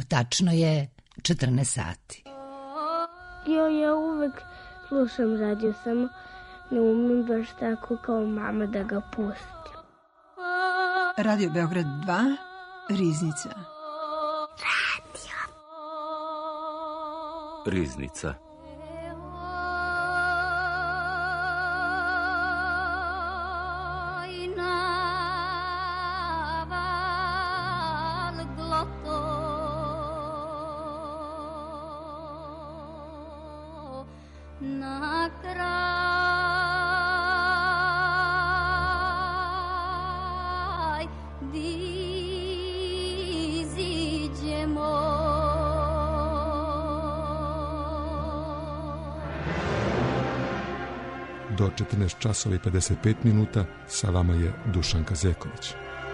Tačno je 14 sati. Ja uvek slušam radio, samo ne umem baš tako kao mama da ga pustim. Radio Beograd 2, Riznica. Riznica. Do 14 časova i 55 minuta sa vama je Dušanka Zeković.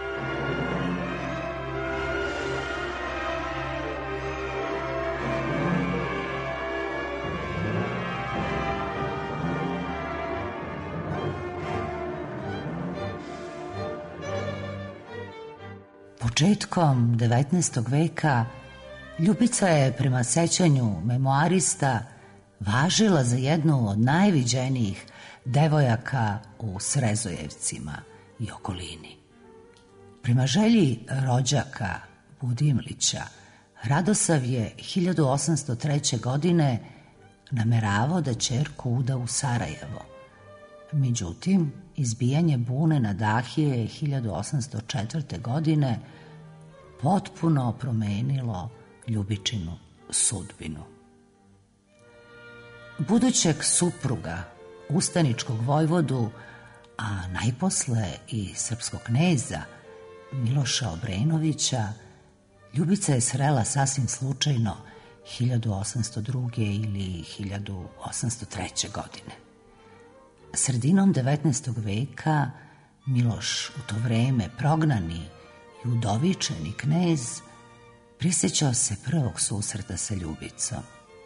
Početkom 19. veka Ljubica je prema sećanju memoarista važila za jednu od najviđenijih devojaka u Srezojevcima i okolini. Prema želji rođaka Budimlića, Radosav je 1803. godine nameravao da ćerku uda u Sarajevo. Međutim, izbijanje bune na Dahije 1804. godine potpuno promenilo Ljubičinu sudbinu. Budućeg supruga, ustaničkog vojvodu, a najposle i srpskog kneza Miloša Obrenovića, Ljubica je srela sasvim slučajno 1802. ili 1803. godine. Sredinom 19. veka Miloš, u to vreme prognani i udovičeni knez, prisjećao se prvog susreta sa Ljubicom.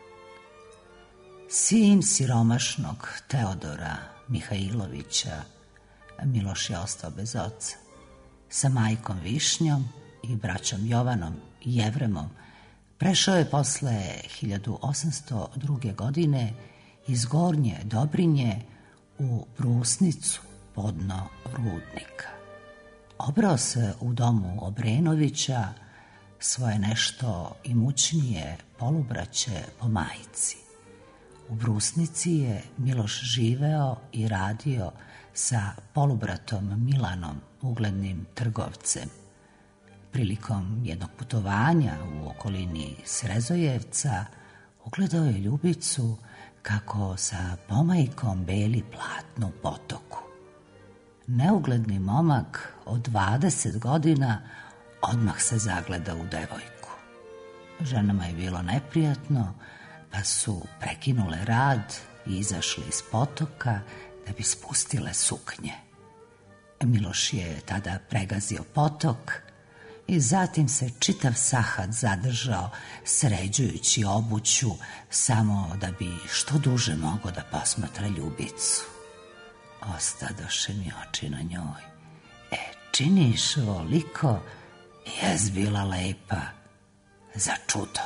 Sin siromašnog Teodora Mihajlovića, Miloš je ostao bez oca. Sa majkom Višnjom i braćom Jovanom i Jevremom prešao je posle 1802. godine iz Gornje Dobrinje u Brusnicu, podno Rudnika. Obrao se u domu Obrenovića, svoje nešto imućnije polubraće po majci. U Brusnici je Miloš živeo i radio sa polubratom Milanom, uglednim trgovcem. Prilikom jednog putovanja u okolini Srezojevca ugledao je Ljubicu kako sa pomajkom beli platno u potoku. Neugledni momak od 20 godina odmah se zagleda u devojku. Ženama je bilo neprijatno, pa su prekinule rad i izašli iz potoka da bi spustile suknje. Miloš je tada pregazio potok i zatim se čitav sahat zadržao sređujući obuću samo da bi što duže mogao da posmatra Ljubicu. Ostadoše mi oči na njoj. Činiš voliko, jes bila lepa za čudo.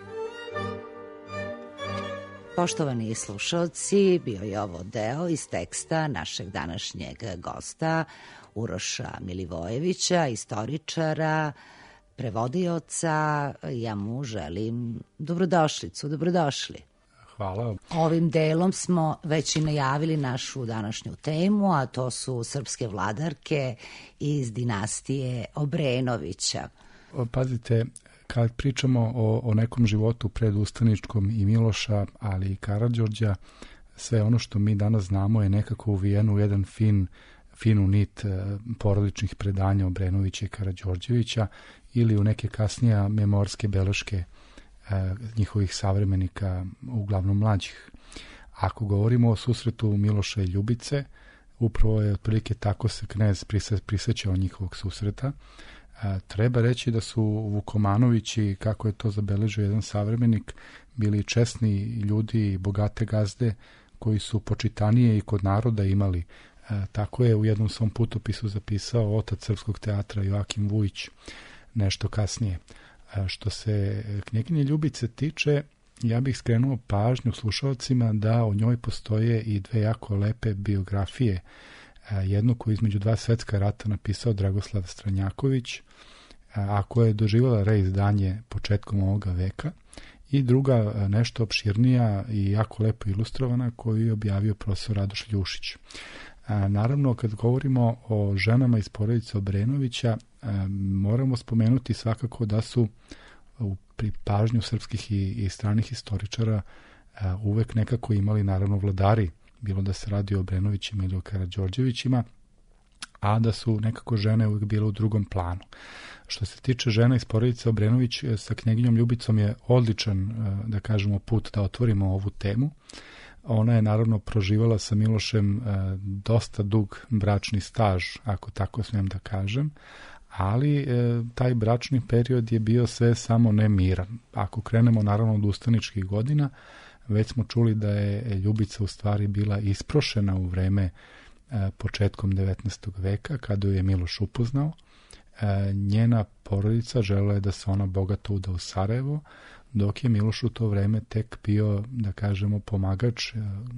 Poštovani slušalci, bio je ovo deo iz teksta našeg današnjeg gosta Uroša Milivojevića, istoričara, prevodioca. Ja mu želim dobrodošlicu, dobrodošli. Hvala. Ovim delom smo već i najavili našu današnju temu, a to su srpske vladarke iz dinastije Obrenovića. Pazite, kad pričamo o nekom životu predustaničkom i Miloša, ali i Karađorđa, sve ono što mi danas znamo je nekako uvijeno u jedan finu nit porodičnih predanja Obrenovića i Karađorđevića ili u neke kasnije memorske beleške njihovih savremenika, uglavnom mlađih. Ako govorimo o susretu Miloša i Ljubice, upravo je otprilike tako se knez prisjećao njihovog susreta. Treba reći da su Vukomanovići, kako je to zabeležio jedan savremenik, bili česni ljudi i bogate gazde koji su počitanije i kod naroda imali. Tako je u jednom svom putopisu zapisao otac srpskog teatra Joakim Vujić nešto kasnije. Što se knjeginje Ljubice tiče, ja bih skrenuo pažnju slušalcima da o njoj postoje i dve jako lepe biografije. Jednu koju između dva svetska rata napisao Dragoslav Stranjaković, a koja je doživjela reizdanje početkom ovoga veka, i druga nešto opširnija i jako lepo ilustrovana koju je objavio profesor Radoš Ljušić. Naravno, kad govorimo o ženama iz porodice Obrenovića, moramo spomenuti svakako da su pri pažnju srpskih i stranih historičara uvek nekako imali naravno vladari, bilo da se radi o Obrenovićima ili o Karađorđevićima, a da su nekako žene uvijek bile u drugom planu. Što se tiče žena iz porodice Obrenović, sa knjeginjom Ljubicom je odličan, da kažemo, put da otvorimo ovu temu. Ona je naravno proživala sa Milošem dosta dug bračni staž, ako tako smijem da kažem, ali taj bračni period je bio sve samo ne miran. Ako krenemo naravno od ustaničkih godina, već smo čuli da je Ljubica u stvari bila isprošena u vreme početkom 19. veka, kada ju je Miloš upoznao. Njena porodica želela je da se ona bogato uda u Sarajevo, dok je Miloš u to vreme tek bio, da kažemo, pomagač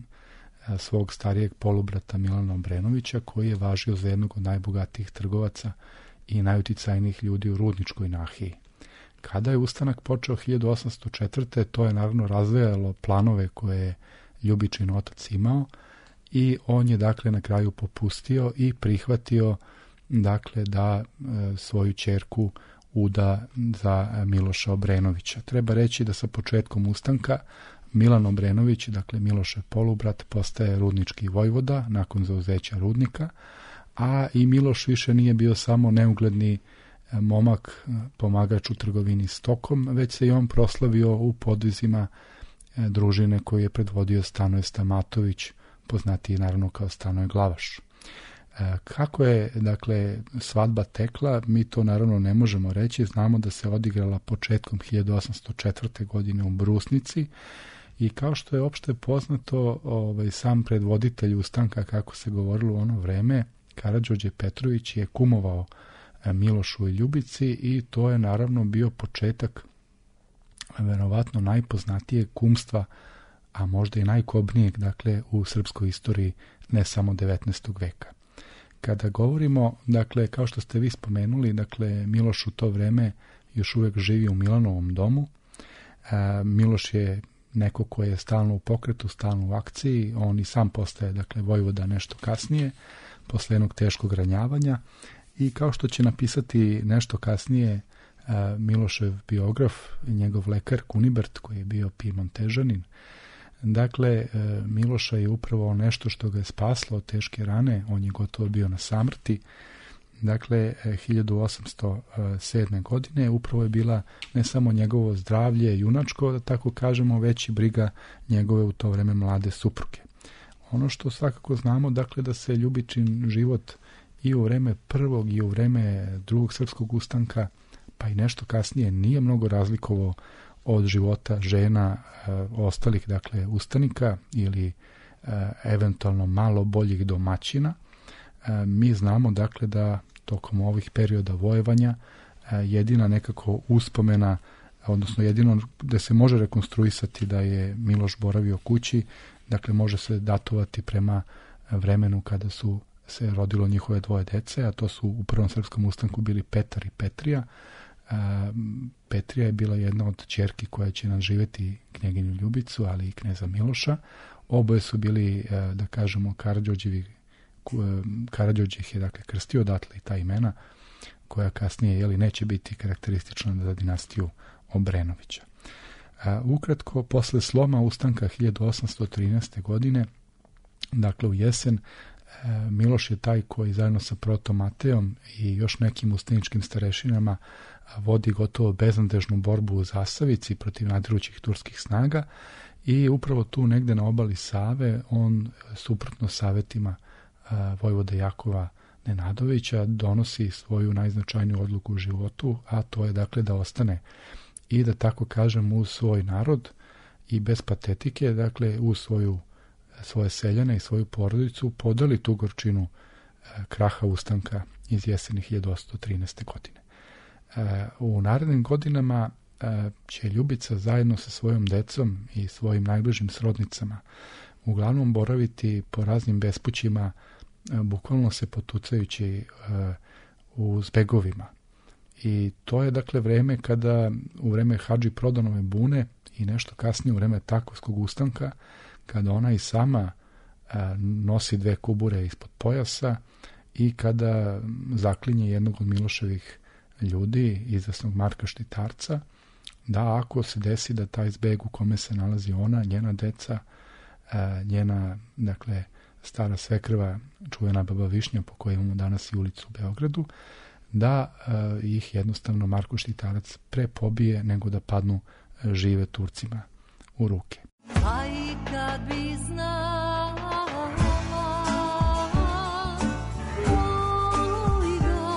svog starijeg polubrata Milana Obrenovića, koji je važio za jednog od najbogatijih trgovaca i najuticajnijih ljudi u Rudničkoj nahiji. Kada je ustanak počeo 1804. to je naravno razvejalo planove koje je Ljubičin otac imao i on je dakle na kraju popustio i prihvatio dakle da svoju ćerku uda za Miloša Obrenovića. Treba reći da sa početkom ustanka Milan Obrenović, dakle Milošev polubrat, postaje rudnički vojvoda nakon zauzeća rudnika, a i Miloš više nije bio samo neugledni momak, pomagač u trgovini stokom, već se i on proslavio u podvizima družine koju je predvodio Stanoje Stamatović, poznatiji naravno kao Stanoje Glavaš. Kako je, dakle, svadba tekla, mi to naravno ne možemo reći. Znamo da se odigrala početkom 1804. godine u Brusnici i kao što je opšte poznato, sam predvoditelj ustanka, kako se govorilo u ono vreme, Karađorđe Petrović, je kumovao Milošu i Ljubici i to je naravno bio početak verovatno najpoznatijeg kumstva, a možda i najkobnijeg, dakle, u srpskoj istoriji, ne samo 19. veka. Kada govorimo, dakle, kao što ste vi spomenuli, dakle, Miloš u to vreme još uvijek živi u Milanovom domu. Miloš je neko koji je stalno u pokretu, stalno u akciji. On i sam postaje, dakle, vojvoda nešto kasnije, posle jednog teškog ranjavanja. I kao što će napisati nešto kasnije Milošev biograf, njegov lekar Kunibert, koji je bio Pijemontežanin, dakle, Miloša je upravo nešto što ga je spaslo od teške rane, on je gotovo bio na samrti. Dakle, 1807. godine upravo je bila ne samo njegovo zdravlje junačko, da tako kažemo, već i briga njegove u to vreme mlade supruge. Ono što svakako znamo, dakle, da se Ljubičin život i u vreme prvog i u vreme drugog srpskog ustanka, pa i nešto kasnije, nije mnogo razlikovao od života žena ostalih, dakle, ustanika ili eventualno malo boljih domaćina. Mi znamo, dakle, da tokom ovih perioda vojevanja jedina nekako uspomena, odnosno jedino da se može rekonstruisati da je Miloš boravio kući, dakle, može se datovati prema vremenu kada su se rodilo njihove dvoje dece, a to su u prvom srpskom ustanku bili Petar i Petrija. Petrija je bila jedna od ćerki koja će nadživjeti knjeginju Ljubicu, ali i kneza Miloša. Oboje su bili, da kažemo, Karađorđe ih je, dakle, krstio, odatle i ta imena koja kasnije, neće biti karakteristična za dinastiju Obrenovića. Ukratko, posle sloma ustanka 1813. godine, dakle u jesen, Miloš je taj koji zajedno sa protom Mateom i još nekim ustaničkim starešinama vodi gotovo beznadežnu borbu u Zasavici protiv nadirućih turskih snaga i upravo tu negde na obali Save on, suprotno savetima vojvode Jakova Nenadovića, donosi svoju najznačajniju odluku u životu, a to je, dakle, da ostane i, da tako kažem, uz svoj narod i bez patetike, dakle, uz svoje seljane i svoju porodicu podeli tu gorčinu kraha ustanka iz jeseni 1813. godine. U narednim godinama će Ljubica zajedno sa svojom decom i svojim najbližim srodnicama uglavnom boraviti po raznim bespućima, bukvalno se potucajući u zbegovima. I to je dakle vreme kada, u vreme Hadži Prodanove bune i nešto kasnije u vreme Takovskog ustanka, kada ona i sama nosi 2 kubure ispod pojasa i kada zaklinje jednog od Miloševih ljudi, izvesnog Marka Štitarca, da ako se desi da taj zbeg u kome se nalazi ona, njena deca, njena, dakle, stara svekrva, čuvena baba Višnja, po kojoj imamo danas i ulicu u Beogradu, da ih jednostavno Marko Štitarac pre pobije nego da padnu žive Turcima u ruke. A i kad bi znala, oj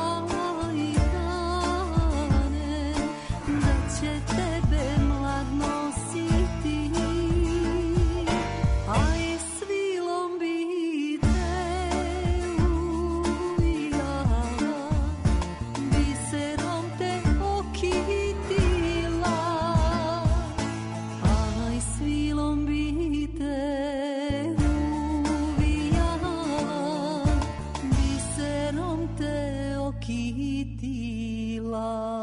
Gane, da će tebe mlad nositi, a i svilom bi te uvijala, biserom te okitila, a i svilom bi te uvijala, biserom te okitila.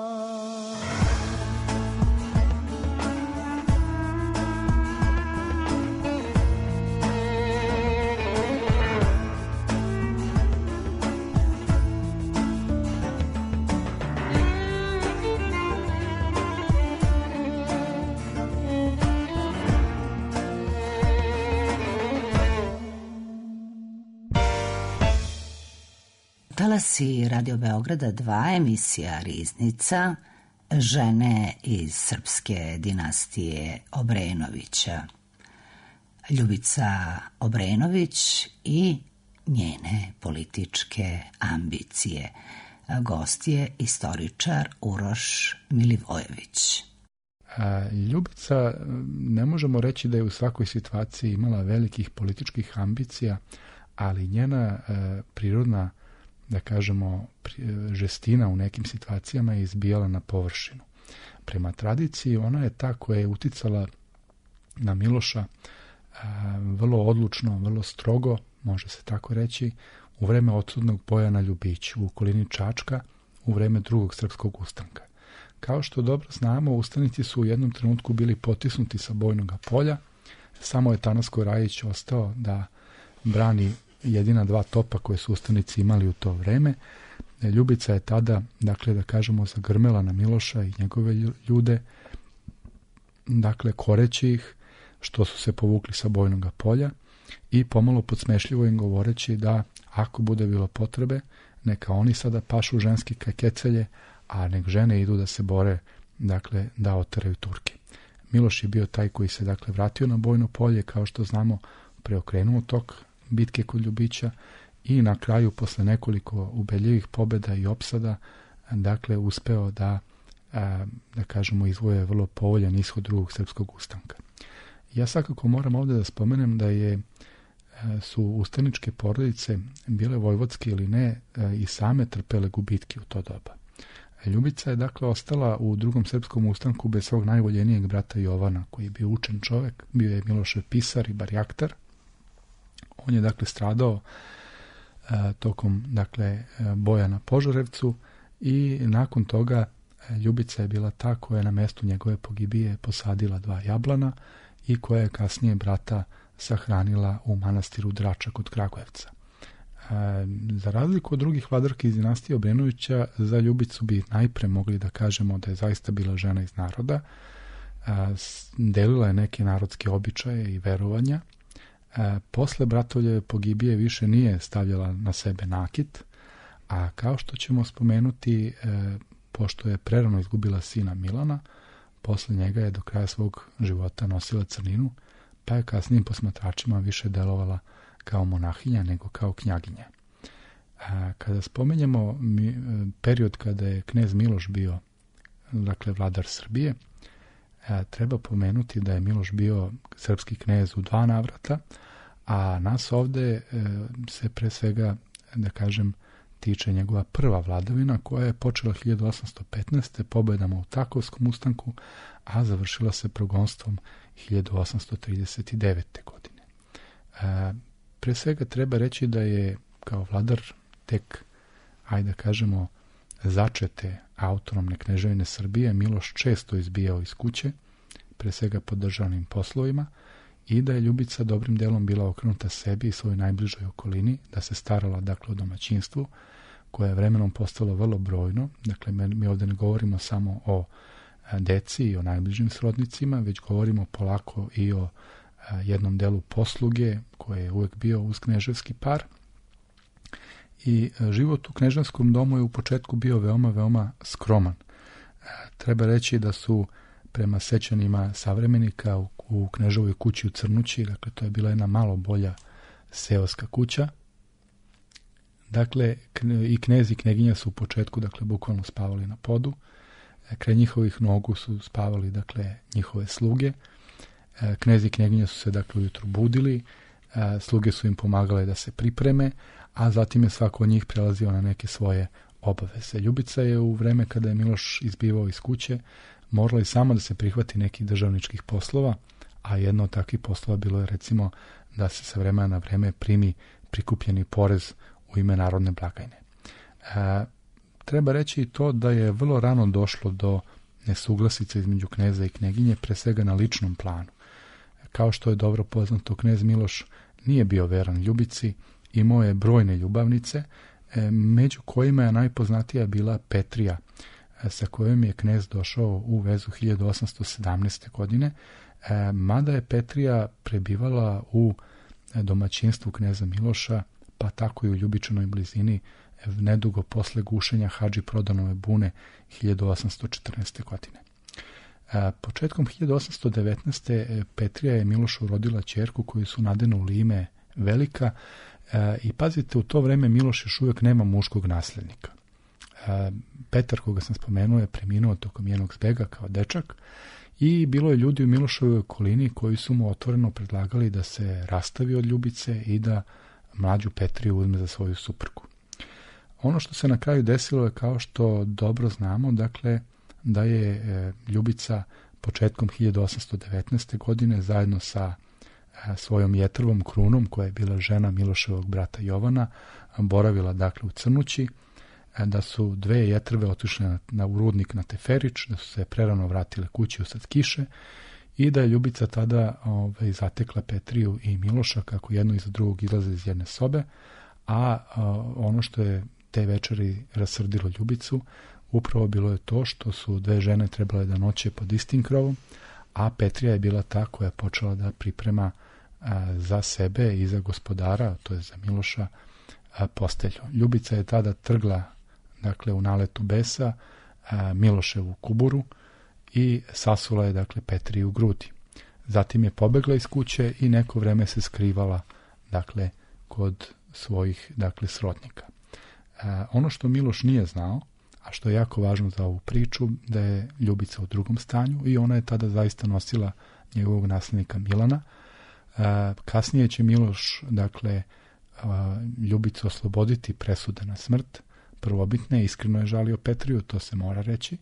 Talasi Radio Beograda 2, emisija Riznica, žene iz srpske dinastije Obrenovića. Ljubica Obrenović i njene političke ambicije. Gost je istoričar Uroš Milivojević. Ljubica, ne možemo reći da je u svakoj situaciji imala velikih političkih ambicija, ali njena prirodna, da kažemo, žestina u nekim situacijama je izbijala na površinu. Prema tradiciji, ona je ta koja je uticala na Miloša vrlo odlučno, vrlo strogo, može se tako reći, u vreme odsudnog boja na Ljubiću, u okolini Čačka, u vreme Drugog srpskog ustanka. Kao što dobro znamo, ustanici su u jednom trenutku bili potisnuti sa bojnog polja, samo je Tanasko Rajić ostao da brani jedina 2 topa koje su ustanici imali u to vreme. Ljubica je tada, dakle, da kažemo, zagrmela na Miloša i njegove ljude, dakle, koreći ih što su se povukli sa bojnog polja i pomalo podsmešljivo im govoreći da ako bude bilo potrebe, neka oni sada pašu ženske kakecelje, a nek žene idu da se bore, dakle, da oteraju Turke. Miloš je bio taj koji se, dakle, vratio na bojno polje, kao što znamo, preokrenuo tok bitke kod Ljubića i na kraju, posle nekoliko ubedljivih pobjeda i opsada, dakle, uspeo da kažemo, izvoje vrlo povoljan ishod Drugog srpskog ustanka. Ja svakako moram ovdje da spomenem da su ustaničke porodice, bile vojvodske ili ne, i same trpele gubitke u to doba. Ljubica je, dakle, ostala u Drugom srpskom ustanku bez svog najvoljenijeg brata Jovana, koji je bio učen čovek, bio je Milošev pisar i barjaktar. On je, dakle, stradao tokom, dakle, boja na Požarevcu i nakon toga Ljubica je bila ta koja je na mestu njegove pogibije posadila 2 jablana i koja je kasnije brata sahranila u manastiru Drača kod Kragujevca. Za razliku od drugih vladarki iz dinastije Obrenovića, za Ljubicu bi najpre mogli da kažemo da je zaista bila žena iz naroda, delila je neke narodske običaje i verovanja. Posle bratovljeve pogibije više nije stavljala na sebe nakit, a kao što ćemo spomenuti, pošto je prerano izgubila sina Milana, posle njega je do kraja svog života nosila crninu, pa je kasnijim posmatračima više delovala kao monahinja nego kao knjaginja. Kada spomenjemo period kada je knez Miloš bio, dakle, vladar Srbije, treba pomenuti da je Miloš bio srpski knez u 2 navrata, a nas ovde se pre svega, da kažem, tiče njegova prva vladavina koja je počela 1815. pobjedama u Takovskom ustanku, a završila se progonstvom 1839. godine. Pre svega treba reći da je kao vladar tek, ajde da kažemo, začete autonomne kneževine Srbije Miloš često izbijao iz kuće, pre svega pod državnim poslovima, i da je Ljubica dobrim delom bila okrenuta sebi i svojoj najbližoj okolini, da se starala dakle o domaćinstvu, koje je vremenom postalo vrlo brojno. Dakle, mi ovdje ne govorimo samo o deci i o najbližim srodnicima, već govorimo polako i o jednom delu posluge koji je uvek bio uz kneževski par. I život u knežanskom domu je u početku bio veoma, veoma skroman. Treba reći da su prema sećanjima savremenika u kneževoj kući u Crnući, dakle to je bila jedna malo bolja seoska kuća. Dakle, i knez i kneginja su u početku, dakle, bukvalno spavali na podu. Kraj njihovih nogu su spavali, dakle, njihove sluge. Knez i kneginja su se, dakle, ujutru budili, sluge su im pomagale da se pripreme, a zatim je svako od njih prelazio na neke svoje obaveze. Ljubica je u vreme kada je Miloš izbivao iz kuće morala i samo da se prihvati nekih državničkih poslova, a jedno od takvih poslova bilo je recimo da se sa vremena na vreme primi prikupljeni porez u ime narodne blagajne. Treba reći i to da je vrlo rano došlo do nesuglasice između kneza i kneginje, pre svega na ličnom planu. Kao što je dobro poznato, knez Miloš nije bio veran Ljubici, imao je brojne ljubavnice, među kojima je najpoznatija bila Petrija, sa kojom je knez došao u vezu 1817. godine, mada je Petrija prebivala u domaćinstvu kneza Miloša, pa tako i u Ljubičanoj blizini, nedugo posle gušenja Hadži Prodanove bune 1814. godine. Početkom 1819. Petrija je Milošu rodila ćerku koju su nadenuli ime Velika, i pazite, u to vreme Miloš još uvijek nema muškog nasljednika. Petar, koga sam spomenuo, je preminuo tokom jednog zbega kao dečak i bilo je ljudi u Milošovoj okolini koji su mu otvoreno predlagali da se rastavi od Ljubice i da mlađu Petriju uzme za svoju suprugu. Ono što se na kraju desilo je, kao što dobro znamo, dakle, da je Ljubica početkom 1819. godine zajedno sa svojom Jetrvom Krunom, koja je bila žena Miloševog brata Jovana, boravila dakle u Crnući, da su dve Jetrve otišle u rudnik na Teferić, da su se prerano vratile kući usred kiše i da je Ljubica tada zatekla Petriju i Miloša kako jedno iza drugog izlaze iz jedne sobe, a ono što je te večeri rasrdilo Ljubicu upravo bilo je to što su dve žene trebale da noće pod istim krovom, a Petrija je bila ta koja je počela da priprema za sebe i za gospodara, to je za Miloša, postelju. Ljubica je tada trgla, dakle, u naletu besa Miloševu kuburu i sasula je, dakle, Petriju u grudi. Zatim je pobegla iz kuće i neko vreme se skrivala, dakle, kod svojih, dakle, srodnika. Ono što Miloš nije znao, a što je jako važno za ovu priču, da je Ljubica u drugom stanju i ona je tada zaista nosila njegovog nasljednika Milana. Kasnije će Miloš, dakle, Ljubicu osloboditi presude na smrt prvobitne, iskreno je žalio Petriju, to se mora reći,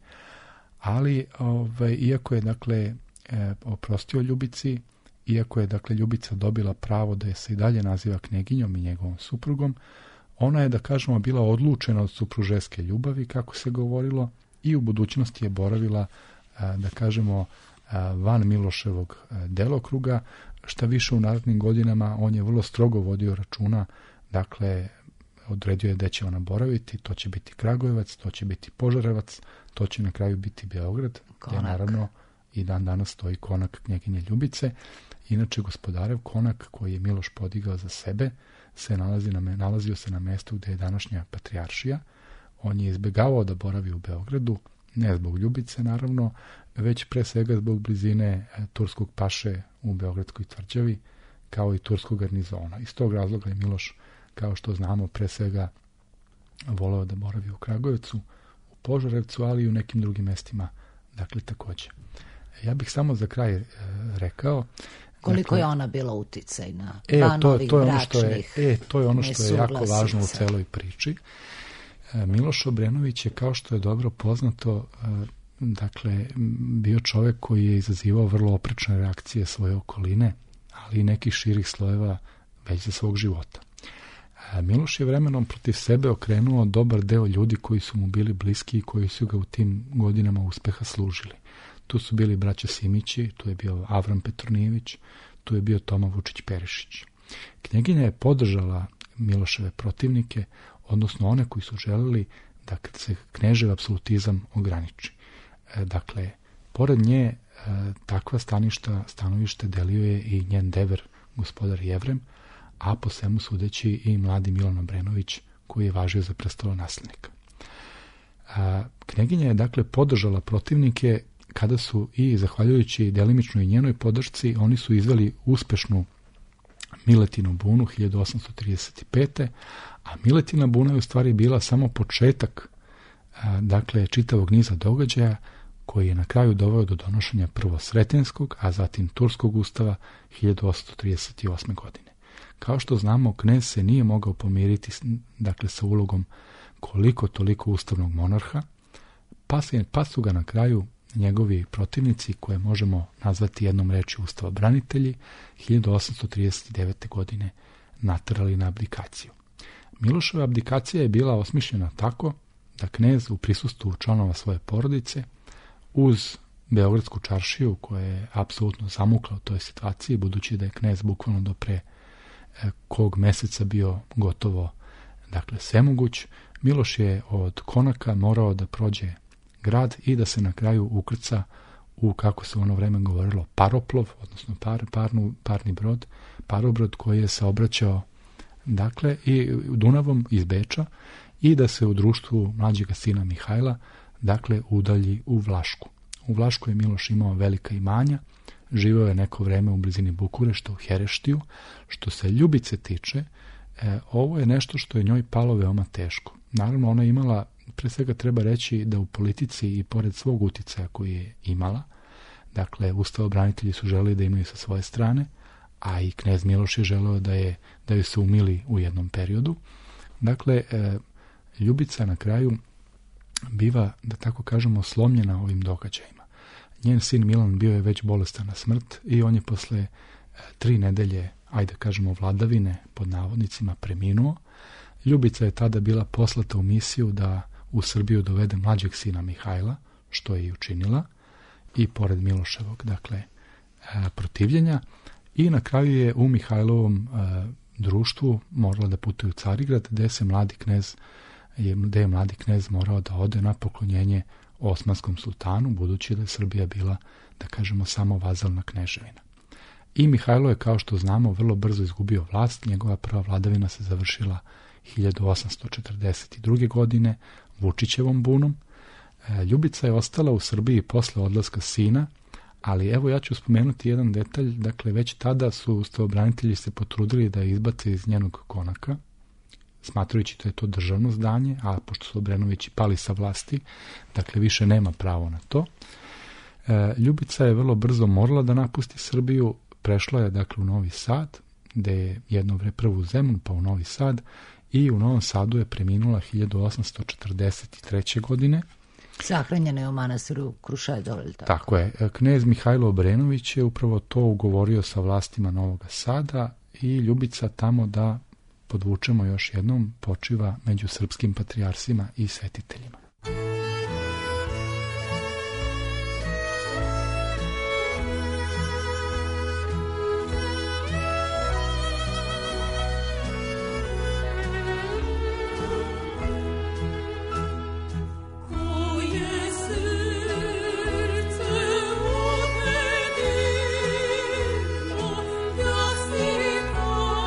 ali iako je, dakle, oprostio Ljubici, iako je, dakle, Ljubica dobila pravo da je se i dalje naziva kneginjom i njegovom suprugom, ona je, da kažemo, bila odlučena od supružeske ljubavi, kako se govorilo, i u budućnosti je boravila, da kažemo, van Miloševog delokruga. Šta više, u narednim godinama on je vrlo strogo vodio računa, dakle, odredio je gde će ona boraviti, to će biti Kragujevac, to će biti Požarevac, to će na kraju biti Beograd, gdje naravno i dan danas stoji konak knjeginje Ljubice. Inače, gospodarev konak koji je Miloš podigao za sebe nalazio se na mestu gdje je današnja patrijaršija. On je izbjegavao da boravi u Beogradu, ne zbog Ljubice naravno, već pre svega zbog blizine turskog paše u Beogradskoj tvrđavi, kao i turskog garnizona. Iz tog razloga je Miloš, kao što znamo, pre svega voleo da boravi u Kragujevcu, u Požarevcu, ali i u nekim drugim mestima, dakle, također. Ja bih samo za kraj rekao, koliko je ona bila uticajna van ovih bračnih. To je ono što je jako važno u celoj priči. Miloš Obrenović je, kao što je dobro poznato, dakle, bio čovjek koji je izazivao vrlo oprečne reakcije svoje okoline, ali i nekih širih slojeva već za svog života. Miloš je vremenom protiv sebe okrenuo dobar deo ljudi koji su mu bili bliski i koji su ga u tim godinama uspeha služili. Tu su bili braća Simići, tu je bio Avram Petronijević, tu je bio Toma Vučić-Perišić. Knjeginja je podržala Miloševe protivnike, odnosno one koji su želeli da se knežev apsolutizam ograniči. Dakle, pored nje takva stanovište delio je i njen dever, gospodar Jevrem, a po svemu sudeći i mladi Milan Obrenović, koji je važio za prestolonaslednika. Knjeginja je dakle podržala protivnike kada su, i zahvaljujući delimično i njenoj podršci, oni su izveli uspešnu Miletinu bunu 1835. A Miletina buna je u stvari bila samo početak dakle čitavog niza događaja koji je na kraju doveo do donošenja prvo Sretenskog, a zatim Turskog ustava 1838. godine. Kao što znamo, knez se nije mogao pomiriti dakle sa ulogom koliko toliko ustavnog monarha, pa su ga na kraju njegovi protivnici, koje možemo nazvati jednom rečju ustavobranitelji, 1839. godine naterali na abdikaciju. Miloševa abdikacija je bila osmišljena tako da knez u prisustvu članova svoje porodice uz Beogradsku čaršiju, koja je apsolutno zamukla u toj situaciji, budući da je knez bukvalno do pre kog meseca bio gotovo dakle svemoguć, Miloš je od Konaka morao da prođe grad i da se na kraju ukrca u, kako se u ono vreme govorilo, paroplov, odnosno parni brod, parobrod koji je saobraćao dakle i Dunavom iz Beča i da se u društvu mlađega sina Mihajla dakle udalji u Vlašku. U Vlašku je Miloš imao velika imanja, živeo je neko vreme u blizini Bukurešta, u Hereštiju. Što se Ljubice tiče, ovo je nešto što je njoj palo veoma teško. Naravno, ona je imala, pre svega treba reći da u politici i pored svog uticaja koji je imala, dakle, ustavobranitelji su želeli da imaju sa svoje strane, a i knez Miloš je želeo da joj se umili u jednom periodu. Dakle, Ljubica na kraju biva, da tako kažemo, slomljena ovim događajima. Njen sin Milan bio je već bolestan na smrt i on je posle 3 nedelje, ajde kažemo, vladavine, pod navodnicima, preminuo. Ljubica je tada bila poslata u misiju da u Srbiju dovede mlađeg sina Mihajla, što je i učinila, i pored Miloševog, dakle, protivljenja. I na kraju je u Mihajlovom društvu morala da putuje u Carigrad, gde je mladi knez morao da ode na poklonjenje Osmanskom sultanu, budući da je Srbija bila, da kažemo, samo vazalna kneževina. I Mihajlo je, kao što znamo, vrlo brzo izgubio vlast. Njegova prva vladavina se završila 1842. godine Vučićevom bunom. Ljubica je ostala u Srbiji posle odlaska sina, ali evo ja ću spomenuti jedan detalj. Dakle, već tada su ustavobranitelji se potrudili da je izbace iz njenog konaka, smatrajući da je to državno zdanje, a pošto su Obrenovići pali sa vlasti, dakle više nema pravo na to. Ljubica je vrlo brzo morala da napusti Srbiju, prešla je dakle u Novi Sad, gde je jedno prvo u Zemun, pa u Novi Sad, i u Novom Sadu je preminula 1843. godine. Sahranjena je u manastiru Krušedol. Tako je. Knez Mihajlo Obrenović je upravo to ugovorio sa vlastima Novog Sada i Ljubica tamo, da podvučemo još jednom, počiva među srpskim patrijarsima i svetiteljima.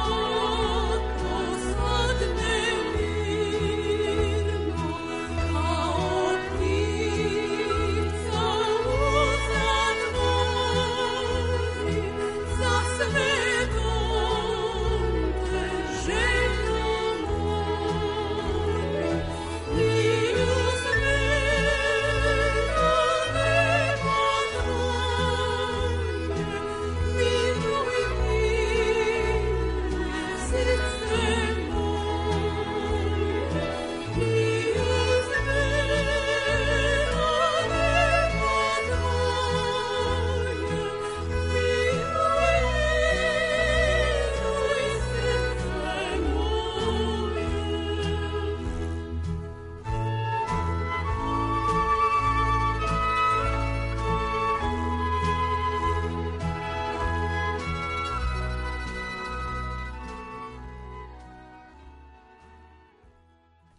Oh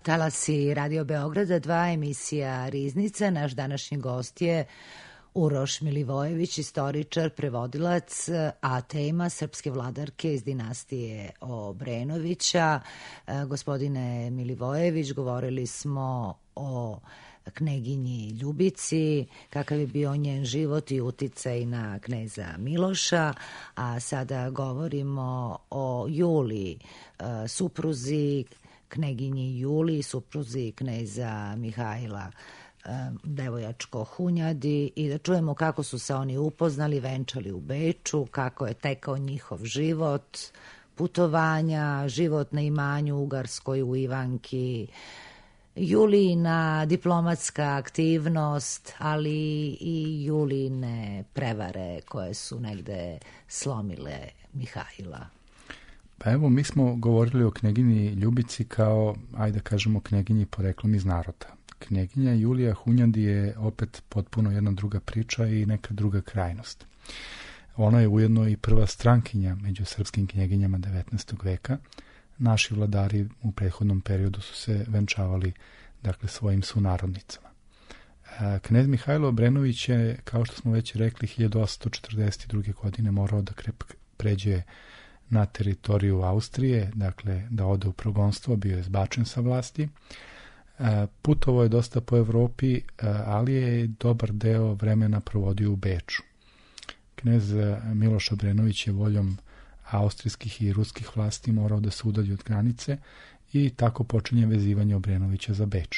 Talasi Radio Beograda 2, emisija Riznica. Naš današnji gost je Uroš Milivojević, istoričar, prevodilac, a tema srpske vladarke iz dinastije Obrenovića. Gospodine Milivojević, govorili smo o kneginji Ljubici, kakav je bio njen život i uticaj na kneza Miloša, a sada govorimo o Juliji, supruzi kneginji Juliji, supruzi kneza Mihajla Devojačko-Hunjadi, i da čujemo kako su se oni upoznali, venčali u Beču, kako je tekao njihov život, putovanja, život na imanju Ugarskoj u Ivanki, Julijina diplomatska aktivnost, ali i Julijine prevare koje su negde slomile Mihajla. Pa evo, mi smo govorili o kneginji Ljubici kao, ajde kažemo, kneginji poreklom iz naroda. Kneginja Julija Hunjadi je opet potpuno jedna druga priča i neka druga krajnost. Ona je ujedno i prva strankinja među srpskim knjeginjama 19. veka. Naši vladari u prethodnom periodu su se venčavali, dakle, svojim sunarodnicama. Knez Mihajlo Obrenović je, kao što smo već rekli, 1842. godine morao da pređe na teritoriju Austrije, dakle da ode u progonstvo, bio je zbačen sa vlasti. Putovao je dosta po Evropi, ali je dobar deo vremena provodio u Beču. Knez Miloš Obrenović je voljom austrijskih i ruskih vlasti morao da se udalji od granice i tako počinje vezivanje Obrenovića za Beč.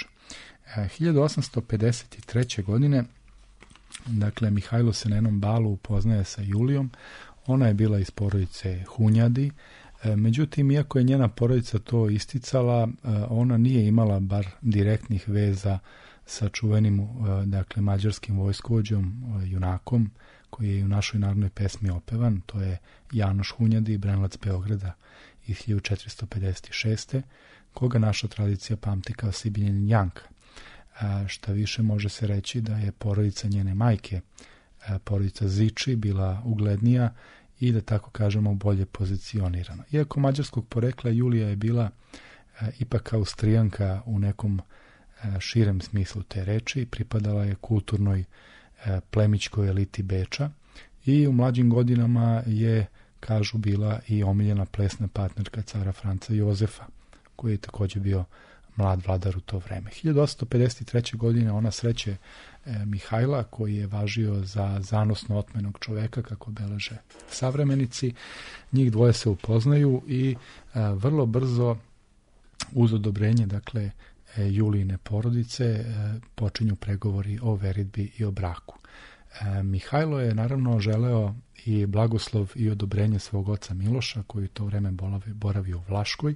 1853. godine, dakle, Mihajlo se na jednom balu upoznaje sa Julijom. Ona je bila iz porodice Hunjadi, međutim, iako je njena porodica to isticala, ona nije imala bar direktnih veza sa čuvenim, dakle, mađarskim vojskovođom, junakom, koji je u našoj narodnoj pesmi opevan. To je Janoš Hunjadi, branilac Beograda iz 1456. koga naša tradicija pamti kao Sibinjanin Janka. Šta više, može se reći da je porodica njene majke, porodica Ziči, bila uglednija i, da tako kažemo, bolje pozicionirana. Iako mađarskog porekla, Julija je bila ipak Austrijanka u nekom širem smislu te reči, pripadala je kulturnoj plemićkoj eliti Beča i u mlađim godinama je, kažu, bila i omiljena plesna partnerka cara Franca Jozefa, koji je također bio mlad vladar u to vreme. 1853. godine ona sreće Mihajla, koji je važio za zanosno otmenog čoveka, kako beleže savremenici. Njih dvoje se upoznaju i vrlo brzo, uz odobrenje, dakle, Julijine porodice, počinju pregovori o veridbi i o braku. Mihajlo je naravno želeo i blagoslov i odobrenje svog oca Miloša, koji u to vreme boravio u Vlaškoj.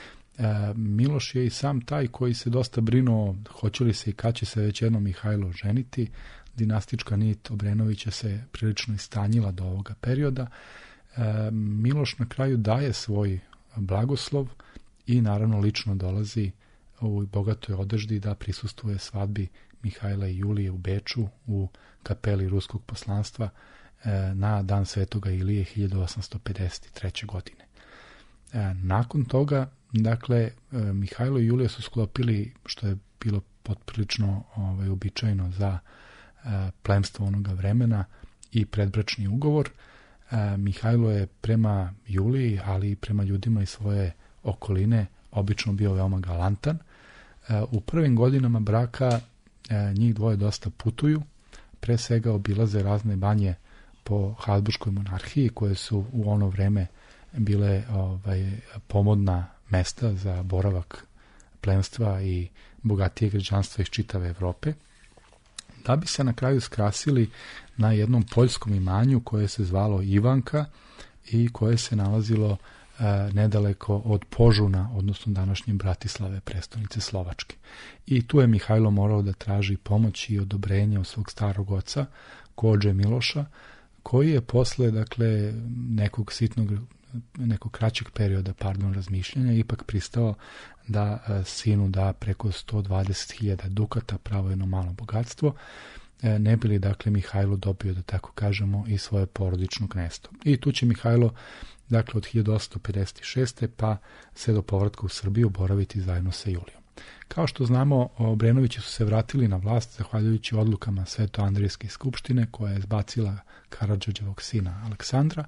Miloš je i sam taj koji se dosta brinuo hoće li se i kad će se već jednom Mihajlo ženiti. Dinastička nit Obrenovića se prilično istanjila do ovoga perioda. Miloš na kraju daje svoj blagoslov i naravno lično dolazi u bogatoj odeždi da prisustvuje svadbi Mihajla i Julije u Beču u kapeli ruskog poslanstva na dan Svetoga Ilije 1853. godine. Nakon toga, dakle, Mihajlo i Julija su sklopili, što je bilo potprilično uobičajeno za plemstvo onoga vremena, i predbračni ugovor. Mihajlo je prema Juliji, ali i prema ljudima iz svoje okoline obično bio veoma galantan. U prvim godinama braka njih dvoje dosta putuju, pre svega obilaze razne banje po Habsburškoj monarhiji, koje su u ono vreme bile pomodna mesta za boravak plemstva i bogatije građanstva iz čitave Evrope, da bi se na kraju skrasili na jednom poljskom imanju koje se zvalo Ivanka i koje se nalazilo nedaleko od Požuna, odnosno današnje Bratislave, prestonice Slovačke. I tu je Mihajlo morao da traži pomoć i odobrenje od svog starog oca, Kodže Miloša, koji je posle, dakle, nekog kraćeg perioda, razmišljanja, ipak pristao da sinu da preko 120.000 dukata, pravo jedno malo bogatstvo, ne bi li, dakle, Mihajlo dobio, da tako kažemo, i svoje porodično knjesto. I tu će Mihajlo, dakle, od 1856. pa sve do povratka u Srbiju boraviti zajedno sa Julijom. Kao što znamo, Obrenovići su se vratili na vlast zahvaljujući odlukama Svetoandrijske skupštine koja je zbacila Karađorđevog sina Aleksandra.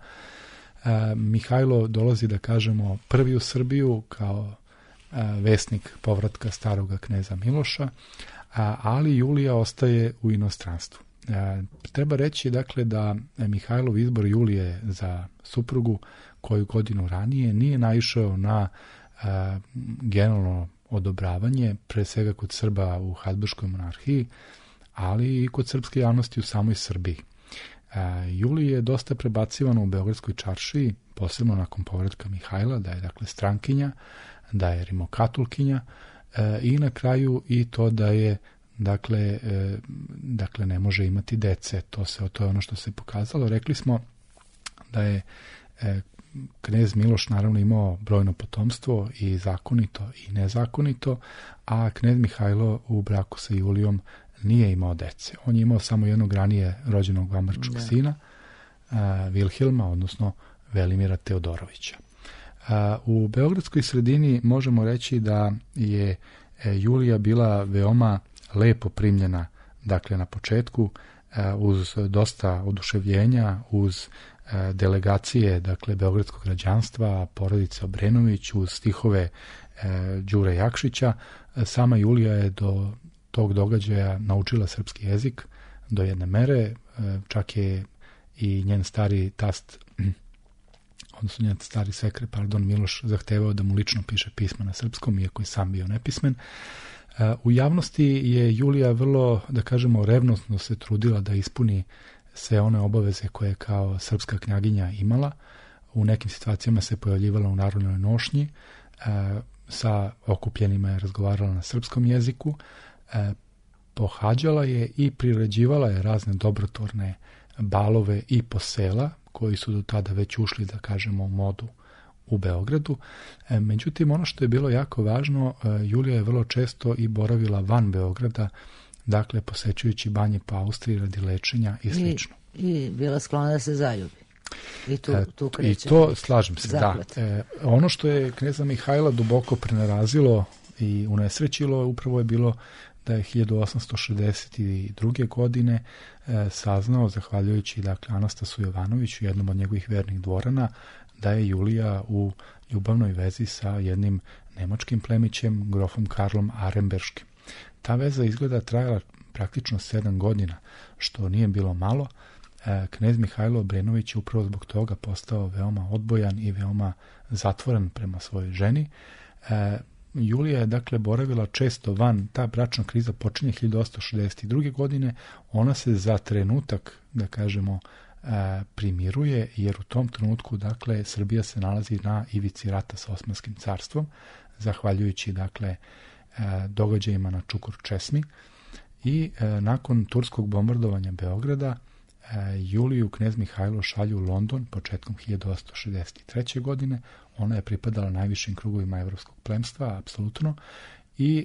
Mihajlo dolazi, da kažemo, prvi u Srbiju kao vesnik povratka staroga kneza Miloša, ali Julija ostaje u inostranstvu. Treba reći, dakle, da Mihajlov izbor Julije za suprugu koju godinu ranije nije naišao na generalno odobravanje, pre svega kod Srba u Habsburškoj monarhiji, ali i kod srpske javnosti u samoj Srbiji. Juliji je dosta prebacivano u Beogradskoj čaršiji, posebno nakon povratka Mihajla, da je, dakle, strankinja, da je rimokatolkinja i na kraju i to da je, dakle, ne može imati dece. To je ono što se pokazalo. Rekli smo da je knez Miloš naravno imao brojno potomstvo i zakonito i nezakonito, a knez Mihajlo u braku sa Julijom nije imao dece. On je imao samo jednog ranije rođenog bambarčkog sina, Vilhelma, odnosno Velimira Teodorovića. U beogradskoj sredini možemo reći da je Julija bila veoma lepo primljena, dakle, na početku, uz dosta oduševljenja, uz delegacije, dakle, beogradskog građanstva, porodice Obrenović, uz stihove Đure Jakšića. Sama Julija je do tog događaja naučila srpski jezik do jedne mere, čak je i njen stari tast, odnosno njen stari svekar, Miloš, zahtevao da mu lično piše pisma na srpskom, iako je sam bio nepismen. U javnosti je Julija vrlo, da kažemo, revnosno se trudila da ispuni sve one obaveze koje je kao srpska knjaginja imala. U nekim situacijama se pojavljivala u narodnoj nošnji, sa okupljenima je razgovarala na srpskom jeziku, pohađala je i priređivala je razne dobrotvorne balove i posela, koji su do tada već ušli, da kažemo, u modu u Beogradu. Međutim, ono što je bilo jako važno, Julija je vrlo često i boravila van Beograda, dakle, posećujući banje po Austriji radi lečenja i slično. I bila sklona da se zaljubi. Tu kreće. I to, slažem se, zaplet. Da. Ono što je kneza Mihajla duboko prenarazilo i unesrećilo upravo je bilo da je 1862. godine saznao, zahvaljujući, dakle, Anastasu Jovanoviću, jednom od njegovih vernih dvorana, da je Julija u ljubavnoj vezi sa jednim nemačkim plemićem, grofom Karlom Aremberškim. Ta veza izgleda trajala praktično 7 godina, što nije bilo malo. Knez Mihajlo Obrenović je upravo zbog toga postao veoma odbojan i veoma zatvoren prema svojoj ženi. Julija je, dakle, boravila često van. Ta bračna kriza počinje 1862. godine. Ona se za trenutak, da kažemo, primiruje, jer u tom trenutku, dakle, Srbija se nalazi na ivici rata sa Osmanskim carstvom, zahvaljujući, dakle, događajima na Čukur Česmi. I nakon turskog bombardovanja Beograda, Juliju knez Mihajlo šalju u London početkom 1863. godine. Ona je pripadala najvišim krugovima evropskog plemstva, apsolutno, i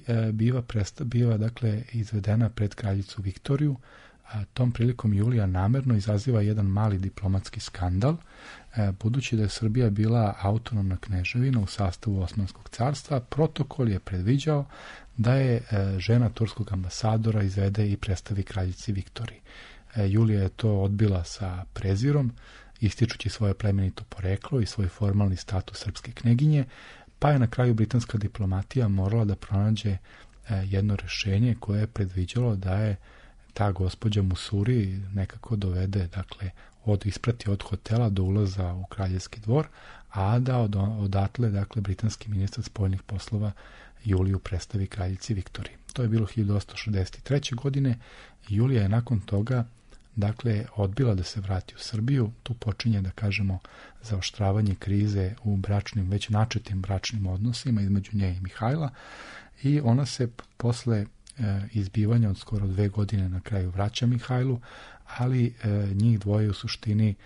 biva, dakle, izvedena pred kraljicu Viktoriju. Tom prilikom Julija namerno izaziva jedan mali diplomatski skandal, budući da je Srbija bila autonomna kneževina u sastavu Osmanskog carstva. Protokol je predviđao da je žena turskog ambasadora izvede i predstavi kraljici Viktoriji. Julija je to odbila sa prezirom, ističući svoje plemenito poreklo i svoj formalni status srpske kneginje, pa je na kraju britanska diplomatija morala da pronađe jedno rešenje koje je predviđalo da je ta gospođa Musuri nekako dovede, dakle, isprati od hotela do ulaza u kraljevski dvor, a da odatle, dakle, britanski ministar spoljnih poslova Juliju predstavi kraljici Viktoriji. To je bilo 1863. godine. Julija je nakon toga, dakle, odbila da se vrati u Srbiju. Tu počinje, da kažemo, zaoštravanje krize u već načetim bračnim odnosima između nje i Mihajla, i ona se posle izbivanja od skoro 2 godine na kraju vraća Mihajlu, ali njih dvoje u suštini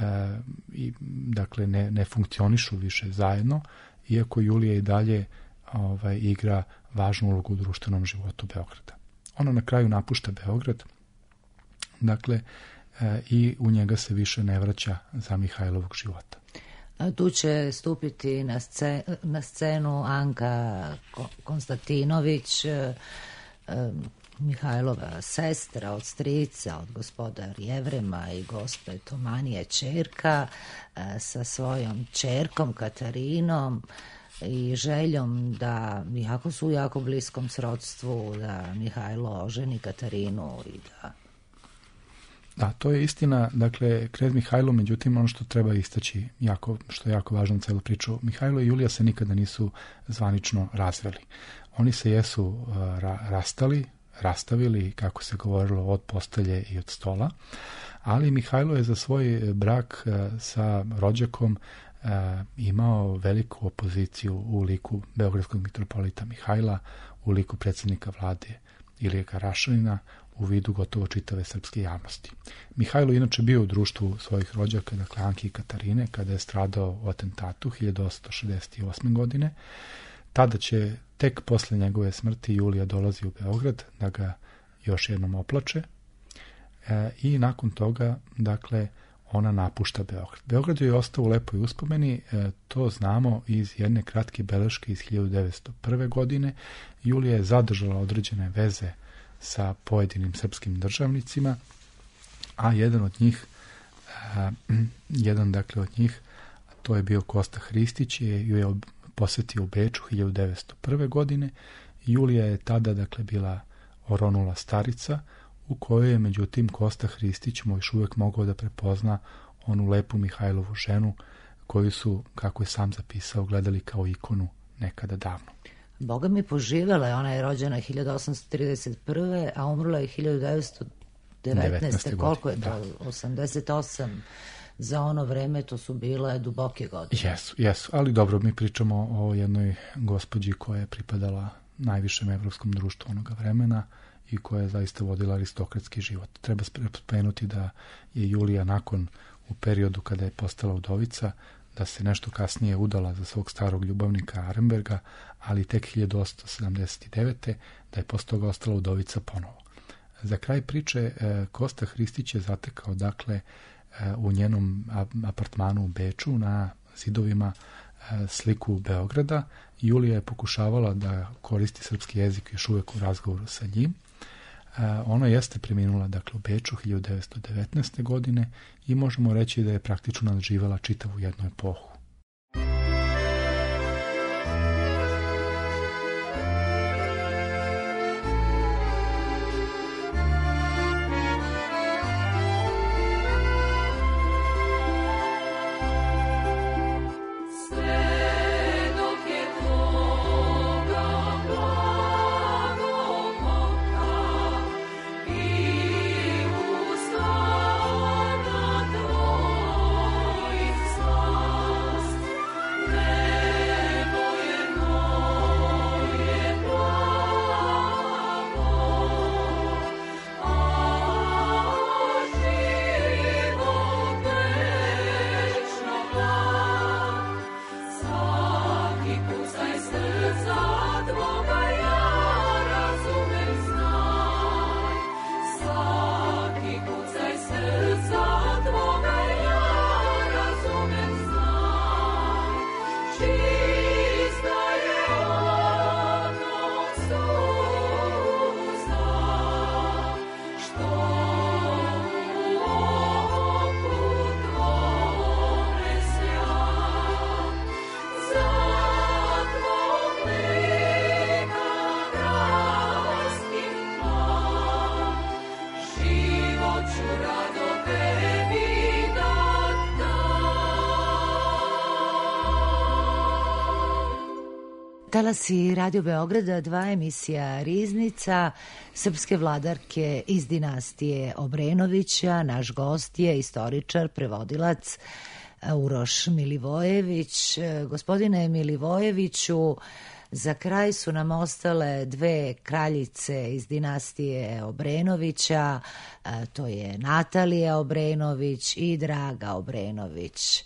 dakle, ne funkcionišu više zajedno, iako Julija i dalje igra važnu ulogu u društvenom životu Beograda. Ona na kraju napušta Beograd, dakle, i u njega se više ne vraća za Mihajlovog života. Tu će stupiti na scenu Anka Konstantinović, Mihajlova sestra od strica, od gospoda Jevrema i gospe Tomanije ćerka, sa svojom ćerkom Katarinom i željom da, iako su u jako bliskom srodstvu, da Mihajlo oženi Katarinu i da... Da, to je istina. Dakle, knez Mihajlo, međutim, ono što treba istaći, što je jako važno celu priču, Mihajlo i Julija se nikada nisu zvanično razveli. Oni se jesu rastavili, kako se govorilo, od postelje i od stola, ali Mihajlo je za svoj brak sa rođakom imao veliku opoziciju u liku beogradskog mitropolita Mihajla, u liku predsjednika vlade Ilije Karašanina, u vidu gotovo čitave srpske javnosti. Mihajlo inače bio u društvu svojih rođaka, dakle Anki i Katarine, kada je stradao u atentatu 1868. godine. Tada će tek posle njegove smrti Julija dolazi u Beograd da ga još jednom oplače i nakon toga, dakle, ona napušta Beograd. Beograd joj je ostao u lepoj uspomeni, to znamo iz jedne kratke beleške iz 1901. godine. Julija je zadržala određene veze sa pojedinim srpskim državnicima, a jedan od njih, to je bio Kosta Hristić, ju je posetio u Beču 1901. godine. Julija je tada, dakle, bila oronula starica, u kojoj je, međutim, Kosta Hristić još uvijek mogao da prepozna onu lepu Mihajlovu ženu, koju su, kako je sam zapisao, gledali kao ikonu nekada davno. Boga mi poživjela je, ona je rođena 1831. a umrla je 1919. Koliko je to? 88. Za ono vreme to su bile duboke godine. Jesu, ali dobro, mi pričamo o jednoj gospođi koja je pripadala najvišem evropskom društvu onoga vremena i koja je zaista vodila aristokratski život. Treba spomenuti da je Julija nakon, u periodu kada je postala udovica, da se nešto kasnije udala za svog starog ljubavnika Arenberga, ali tek 1879. da je posle toga ostala udovica ponovo. Za kraj priče Kosta Hristić je zatekao, dakle, u njenom apartmanu u Beču na zidovima sliku Beograda. Julija je pokušavala da koristi srpski jezik još uvijek u razgovoru sa njim. Ona jeste preminula, dakle, u Beču 1919. godine i možemo reći da je praktično nadživala čitavu jednu epohu. Talasi Radio Beograda, 2 emisija Riznica, srpske vladarke iz dinastije Obrenovića. Naš gost je istoričar, prevodilac Uroš Milivojević. Gospodine Milivojeviću, za kraj su nam ostale 2 kraljice iz dinastije Obrenovića, to je Natalija Obrenović i Draga Obrenović.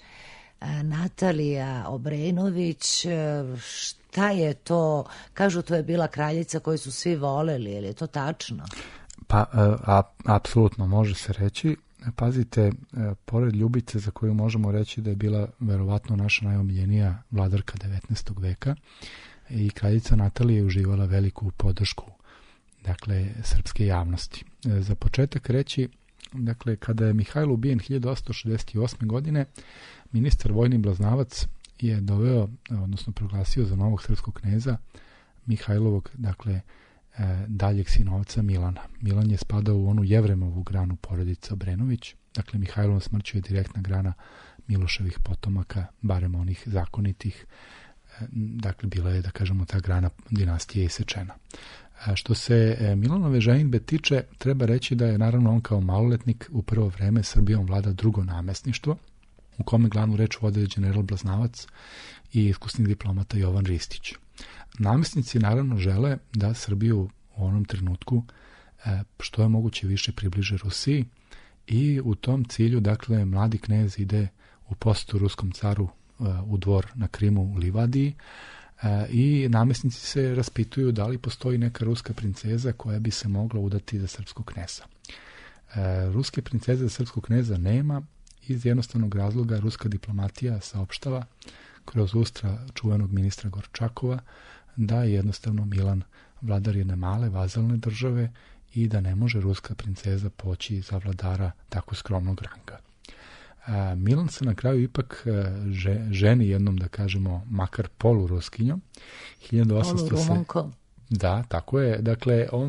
Natalija Obrenović, šta je to? Kažu, to je bila kraljica koju su svi voleli, je li je to tačno? Pa, apsolutno može se reći. pazite, pored Ljubice, za koju možemo reći da je bila verovatno naša najomiljenija vladarka 19. veka, i kraljica Natalija je uživala veliku podršku, dakle, srpske javnosti. Za početak reći, dakle, kada je Mihajlo ubijen 1868. godine, ministar vojni Blaznavac je doveo, odnosno proglasio za novog srpskog kneza Mihajlovog, dakle, daljeg sinovca Milana. Milan je spadao u onu Jevremovu granu porodice Obrenović, dakle, Mihajlova smrću je direktna grana Miloševih potomaka, barem onih zakonitih, dakle, bila je, da kažemo, ta grana dinastije isečena. Što se Milanove ženidbe tiče, treba reći da je, naravno, on kao maloletnik u prvo vreme Srbijom vlada drugo namestništvo, u kome glavnu reč vode general Blaznavac i iskusni diplomata Jovan Ristić. Namestnici, naravno, žele da Srbiju u onom trenutku što je moguće više približe Rusiji, i u tom cilju, dakle, mladi knez ide u posetu ruskom caru u dvor na Krimu u Livadiji, i namestnici se raspituju da li postoji neka ruska princeza koja bi se mogla udati za srpskog kneza. Ruske princeze za srpskog kneza nema, iz jednostavnog razloga ruska diplomatija saopštava kroz usta čuvenog ministra Gorčakova da je jednostavno Milan vladar jedne male vazalne države i da ne može ruska princeza poći za vladara tako skromnog ranga. Milan se na kraju ipak ženi jednom, da kažemo, makar poluruskinjom. Polurumunkom. Da, tako je. Dakle, on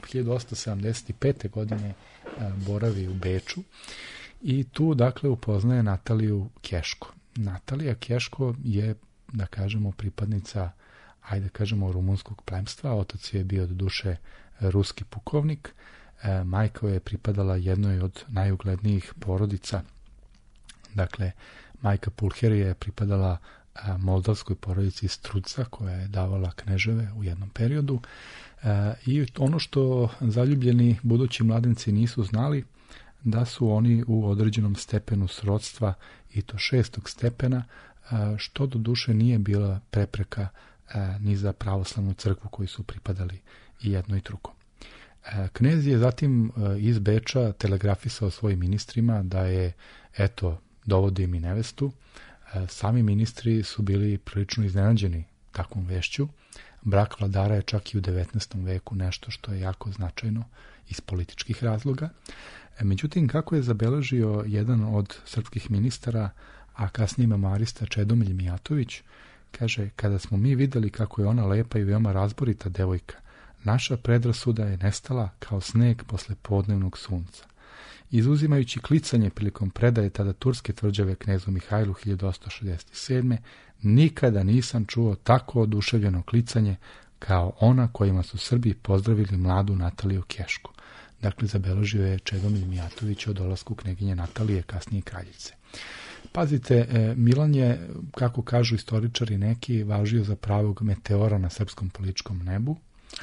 1875. godine boravi u Beču i tu, dakle, upoznaje Nataliju Kješko. Natalija Kješko je, da kažemo, pripadnica, ajde kažemo, rumunskog plemstva. Otac je bio do duše ruski pukovnik. Majka je pripadala jednoj od najuglednijih porodica. Dakle, majka Pulherija je pripadala moldavskoj porodici Struca, koja je davala kneževe u jednom periodu. I ono što zaljubljeni budući mladenci nisu znali, da su oni u određenom stepenu srodstva, i to 6. stepena, što do duše nije bila prepreka ni za pravoslavnu crkvu koji su pripadali i jedno i drugo. Knez je zatim iz Beča telegrafisao svojim ministrima da je, eto, dovodi im i nevestu. Sami ministri su bili prilično iznenađeni takvom vešću. Brak vladara je čak i u 19. veku nešto što je jako značajno iz političkih razloga. Međutim, kako je zabeležio jedan od srpskih ministara, a kasnije memoarista Čedomilj Mijatović, kaže, kada smo mi videli kako je ona lepa i veoma razborita devojka, naša predrasuda je nestala kao sneg posle podnevnog sunca. Izuzimajući klicanje prilikom predaje tada turske tvrđave knezu Mihajlu 1867. nikada nisam čuo tako oduševljeno klicanje kao ona kojima su Srbi pozdravili mladu Nataliju Kješko. Dakle, zabeležio je Čedomilj Mijatović o dolasku kneginje Natalije, kasnije kraljice. Pazite, Milan je, kako kažu istoričari neki, važio za pravog meteora na srpskom političkom nebu.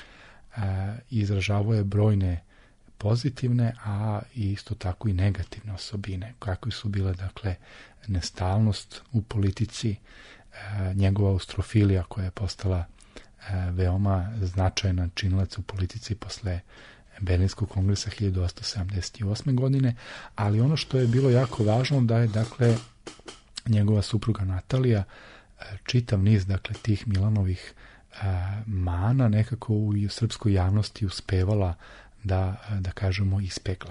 Izražavao je brojne pozitivne, a isto tako i negativne osobine, kakve su bile, dakle, nestalnost u politici, njegova austrofilija koja je postala veoma značajna činilac u politici posle Berlinskog kongresa 1878. godine, ali ono što je bilo jako važno da je, dakle, njegova supruga Natalija čitav niz, dakle, tih Milanovih mana nekako u srpskoj javnosti uspevala da kažemo, ispekla.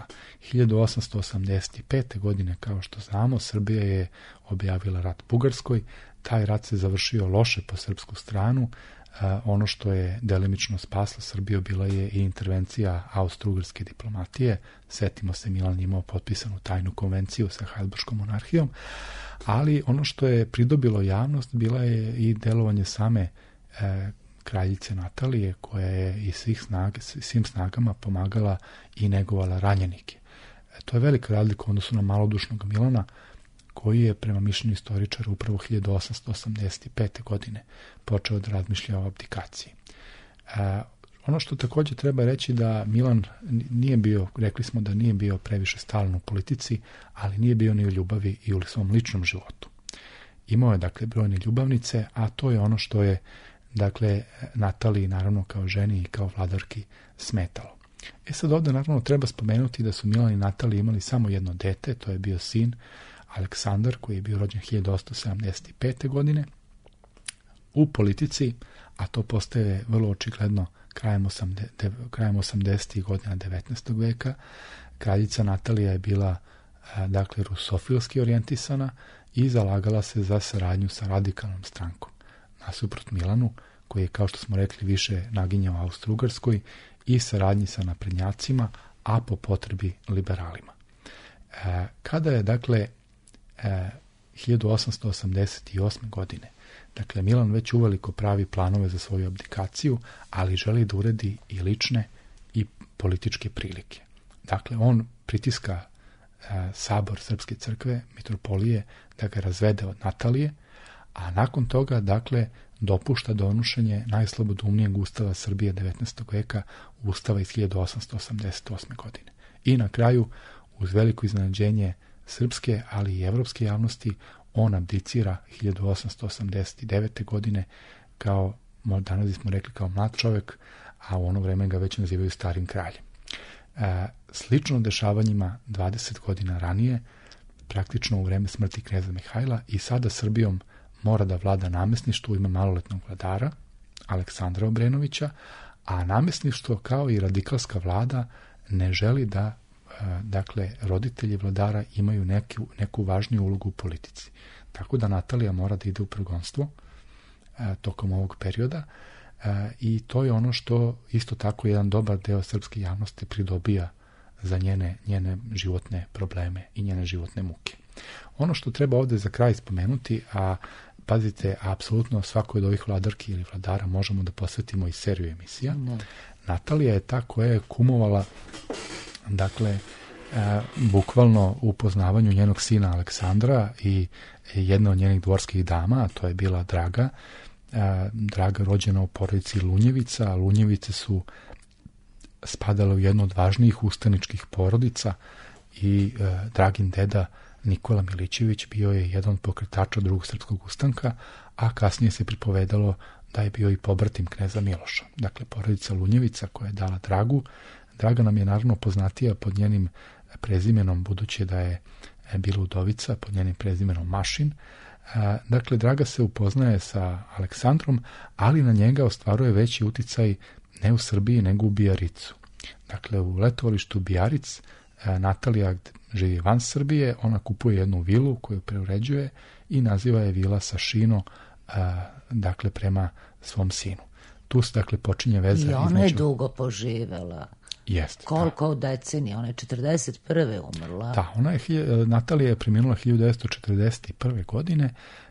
1885. godine, kao što znamo, Srbija je objavila rat Bugarskoj. Taj rat se završio loše po srpsku stranu. Ono što je delimično spaslo Srbiju bila je i intervencija austro-ugarske diplomatije. Setimo se, Milan imao potpisanu tajnu konvenciju sa Habsburškom monarhijom, ali ono što je pridobilo javnost bila je i delovanje same kraljice Natalije, koja je i svim snagama pomagala i negovala ranjenike. To je velika razlika u odnosu na malodušnog Milana, koji je, prema mišljenju istoričara, upravo 1885. godine počeo da razmišlja o abdikaciji. Ono što također treba reći da Milan nije bio, rekli smo da nije bio previše stalan u politici, ali nije bio ni u ljubavi i u svom ličnom životu. Imao je, dakle, brojne ljubavnice, a to je ono što je, dakle, Nataliji, naravno, kao ženi i kao vladarki smetalo. Sad ovdje naravno treba spomenuti da su Milan i Natalija imali samo jedno dete, to je bio sin Aleksandar, koji je bio rođen 1875. godine. U politici, a to postaje vrlo očigledno krajem 80. godina 19. veka, kraljica Natalija je bila dakle rusofilski orijentisana i zalagala se za saradnju sa radikalnom strankom. Nasuprot Milanu, koji je, kao što smo rekli, više naginjao Austro-Ugarskoj i saradnji sa naprednjacima, a po potrebi liberalima. Kada je, dakle, 1888. godine, dakle, Milan već uveliko pravi planove za svoju abdikaciju, ali želi da uredi i lične i političke prilike. Dakle, on pritiska sabor Srpske crkve, mitropolije, da ga razvede od Natalije, a nakon toga, dakle, dopušta donošenje najslobodumnijeg ustava Srbije 19. veka, ustava iz 1888. godine. I na kraju, uz veliko iznenađenje srpske, ali i evropske javnosti, on abdicira 1889. godine kao, danas smo rekli, kao mlad čovjek, a u ono vreme ga već nazivaju starim kraljem. Slično dešavanjima 20 godina ranije, praktično u vreme smrti kneza Mihajla, i sada Srbijom mora da vlada namesništvo u ime maloletnog vladara, Aleksandra Obrenovića, a namesništvo kao i radikalska vlada ne želi da dakle, roditelji vladara imaju neku važniju ulogu u politici. Tako da Natalija mora da ide u progonstvo tokom ovog perioda i to je ono što isto tako jedan dobar deo srpske javnosti pridobija za njene životne probleme i njene životne muke. Ono što treba ovdje za kraj spomenuti, a pazite, apsolutno svakoj od ovih vladarki ili vladara možemo da posvetimo i seriju emisija. Natalija je ta koja je kumovala, dakle, bukvalno u poznavanju njenog sina Aleksandra i jedna od njenih dvorskih dama, a to je bila Draga. Draga rođena u porodici Lunjevica. Lunjevice su spadale u jednu od važnijih ustaničkih porodica i Dragin deda Nikola Milićević bio je jedan od pokretača Drugog srpskog ustanka, a kasnije se pripovedalo da je bio i pobratim kneza Miloša. Dakle, porodica Lunjevica koja je dala Dragu. Draga nam je naravno poznatija pod njenim prezimenom, budući da je bila udovica, pod njenim prezimenom Mašin. Dakle, Draga se upoznaje sa Aleksandrom, ali na njega ostvaruje veći uticaj ne u Srbiji, nego u Bijaricu. Dakle, u letovalištu Bijaric Natalija živi van Srbije, ona kupuje jednu vilu koju preuređuje i naziva je vila Sašino, dakle, prema svom sinu. Tu se, dakle, počinje veza. I ona je dugo poživela. Jeste. Koliko decenija? Ona je 41. umrla. Da, Natalija je preminula 1941. godine.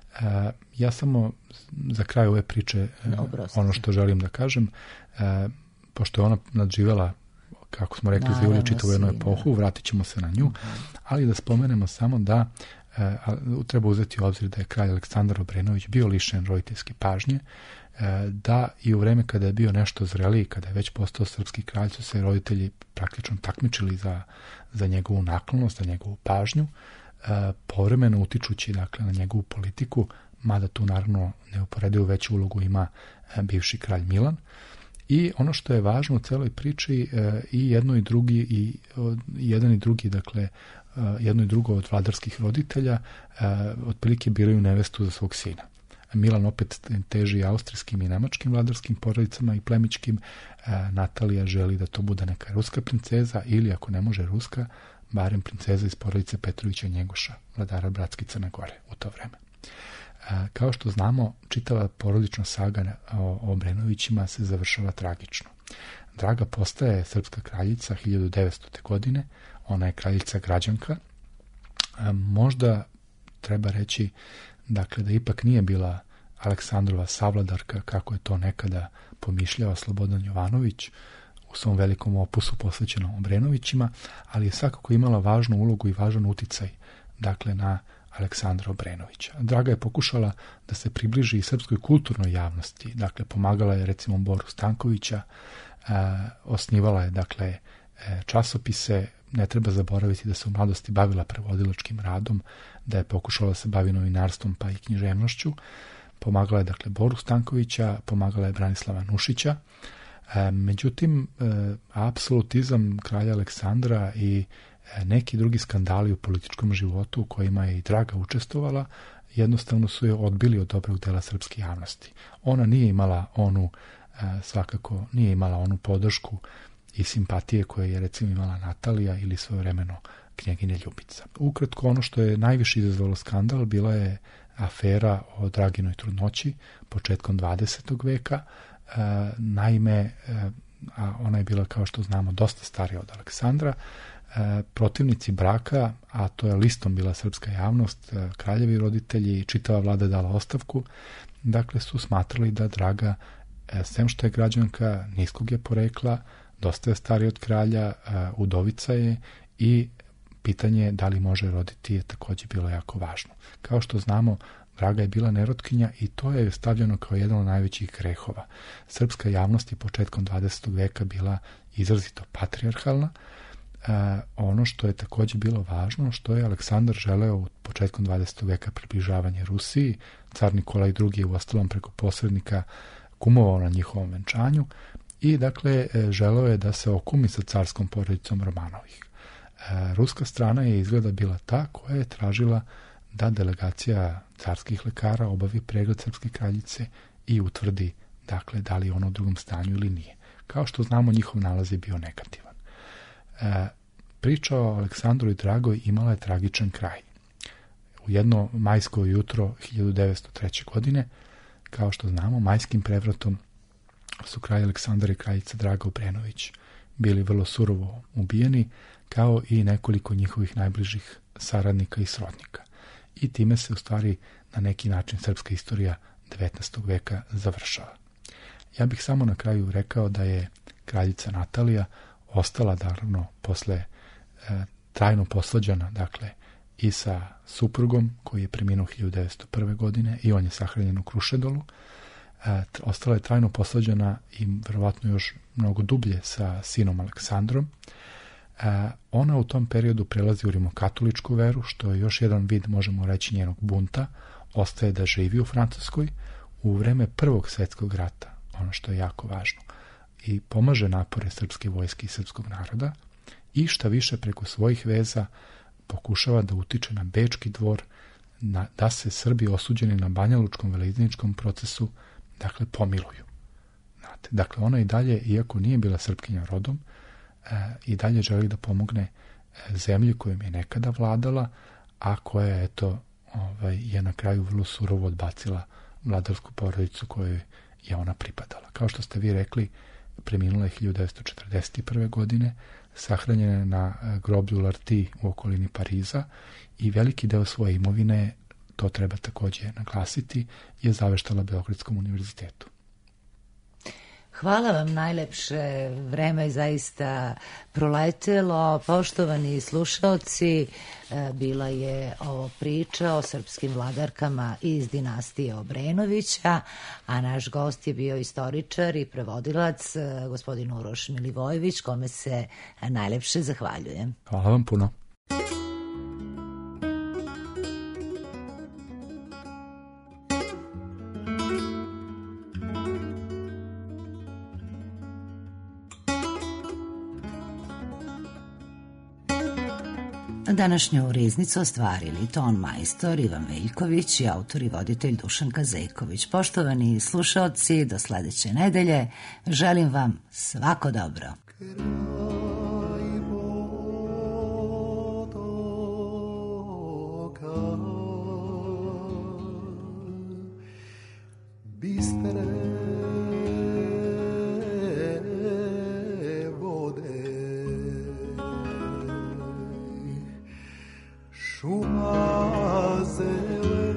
Ja samo za kraj ove priče ono što želim da kažem, pošto je ona nadživela, kako smo rekli, za čitavu jednu epohu, vratit ćemo se na nju, ali da spomenemo samo da treba uzeti u obzir da je kralj Aleksandar Obrenović bio lišen roditeljske pažnje, da i u vreme kada je bio nešto zreliji, kada je već postao srpski kralj, su se roditelji praktično takmičili za njegovu naklonost, za njegovu pažnju, povremeno utičući, dakle, na njegovu politiku, mada tu naravno neuporedivo veću ulogu ima bivši kralj Milan. I ono što je važno u celoj priči, i jedno i drugi, jedan i drugi, dakle, jedno i drugo od vladarskih roditelja otprilike biraju nevestu za svog sina. Milan opet teži austrijskim i nemačkim vladarskim porodicama i plemićkim. Natalija želi da to bude neka ruska princeza ili, ako ne može ruska, barem princeza iz porodice Petrovića Njegoša, vladara bratske Crne Gore u to vreme. Kao što znamo, čitava porodična saga o Obrenovićima se završava tragično. Draga postaje srpska kraljica 1900. godine, ona je kraljica građanka. Možda treba reći, dakle, da ipak nije bila Aleksandrova savladarka, kako je to nekada pomišljao Slobodan Jovanović u svom velikom opusu posvećenom Obrenovićima, ali je svakako imala važnu ulogu i važan uticaj, dakle, na Aleksandra Obrenovića. Draga je pokušala da se približi i srpskoj kulturnoj javnosti, dakle, pomagala je recimo Boru Stankovića, osnivala je, dakle, časopise. Ne treba zaboraviti da se u mladosti bavila prevodilačkim radom, da je pokušala da se bavi novinarstvom pa i književnošću. Pomagala je, dakle, Boru Stankovića, pomagala je Branislava Nušića. Međutim, apsolutizam kralja Aleksandra i neki drugi skandali u političkom životu u kojima je i Draga učestvovala, jednostavno su je odbili od dobrog dela srpske javnosti. Ona nije imala onu, svakako nije imala onu podršku i simpatije koje je recimo imala Natalija ili svojevremeno knjeginja Ljubica. Ukratko, ono što je najviše izazvalo skandal bila je afera o Draginoj trudnoći početkom 20. veka. Naime, a ona je bila, kao što znamo, dosta starija od Aleksandra. Protivnici braka, a to je listom bila srpska javnost, kraljevi roditelji i čitava vlada dala ostavku, dakle su smatrali da Draga, sem što je građanka niskog je porekla, dosta je starija od kralja, udovica je i pitanje da li može roditi je također bilo jako važno. Kao što znamo, Draga je bila nerotkinja i to je stavljeno kao jedan od najvećih grehova. Srpska javnost je početkom 20. veka bila izrazito patrijarhalna. Ono što je također bilo važno, što je Aleksandar želeo u početkom 20. veka približavanje Rusiji, car Nikolaj II je uostalom preko posrednika kumovao na njihovom venčanju i dakle želeo je da se okumi sa carskom porodicom Romanovih. Ruska strana je izgleda bila ta koja je tražila da delegacija carskih lekara obavi pregled srpske kraljice i utvrdi dakle da li je ona u drugom stanju ili nije. Kao što znamo, njihov nalaz je bio negativan. Priča o Aleksandru i Dragoj imala je tragičan kraj. U jedno majsko jutro 1903. godine, kao što znamo, majskim prevratom su kralj Aleksandar i kraljica Draga Obrenović bili vrlo surovo ubijeni, kao i nekoliko njihovih najbližih saradnika i srodnika. I time se u stvari na neki način srpska istorija 19. veka završava. Ja bih samo na kraju rekao da je kraljica Natalija ostala naravno posle trajno posvađana, dakle, i sa suprugom koji je preminuo 1901. godine i on je sahranjen u Krušedolu. Ostala je trajno posvađana i verovatno još mnogo dublje sa sinom Aleksandrom. Ona u tom periodu prelazi u rimokatoličku veru, što je još jedan vid, možemo reći, njenog bunta. Ostaje da živi u Francuskoj u vreme Prvog svjetskog rata, ono što je jako važno, i pomaže napore srpske vojske i srpskog naroda i šta više preko svojih veza pokušava da utiče na Bečki dvor da se Srbi osuđeni na Banjalučkom veleizničkom procesu dakle pomiluju. Znate, dakle ona i dalje, iako nije bila Srpkinja rodom, i dalje želi da pomogne zemlji kojom je nekada vladala, a koja eto je na kraju vrlo surovo odbacila vladarsku porodicu kojoj je ona pripadala. Kao što ste vi rekli, preminula je 1941. godine, sahranjena je na groblju Larti u okolini Pariza i veliki deo svoje imovine, to treba također naglasiti, je zaveštala Beogradskom univerzitetu. Hvala vam najlepše, vreme je zaista proletelo. Poštovani slušaoci, bila je ovo priča o srpskim vladarkama iz dinastije Obrenovića, a naš gost je bio istoričar i prevodilac gospodin Uroš Milivojević, kome se najlepše zahvaljujem. Hvala vam puno. Današnju riznicu ostvarili ton majstor Ivan Veljković i autor i voditelj Dušan Kazeković. Poštovani slušaoci, do sledeće nedelje želim vam svako dobro. Šuma zele